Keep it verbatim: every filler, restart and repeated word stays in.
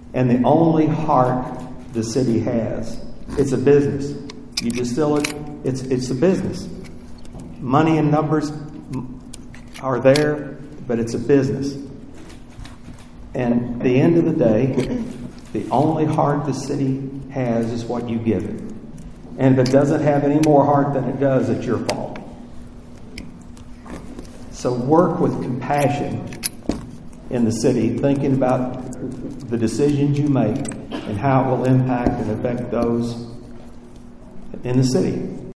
and the only heart the city has. It's a business. You distill it, it's, it's a business. Money and numbers are there, but it's a business. And at the end of the day, the only heart the city has is what you give it. And if it doesn't have any more heart than it does, it's your fault. So work with compassion in the city, thinking about the decisions you make and how it will impact and affect those in the city.